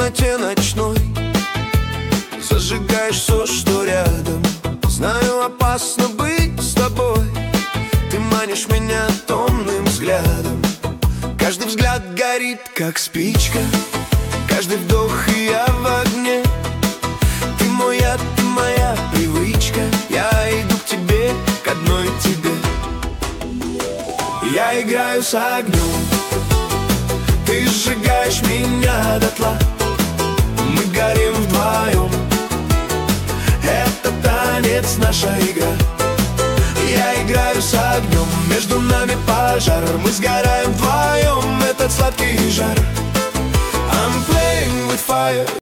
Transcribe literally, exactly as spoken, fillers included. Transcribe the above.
темноте ночной зажигаешь все, что рядом. Знаю, опасно быть с тобой. Ты манишь меня томным взглядом. Каждый взгляд горит, как спичка. Каждый вдох, и я в огне. Ты мой яд, ты моя привычка. Я иду к тебе, к одной тебе. Я играю с огнем. Ты сжигаешь меня дотла. Мы горим вдвоем. Это танец, наша игра. Я играю с огнем. Между нами пожар. Мы сгораем вдвоем. Этот сладкий жар. I'm playing with fire.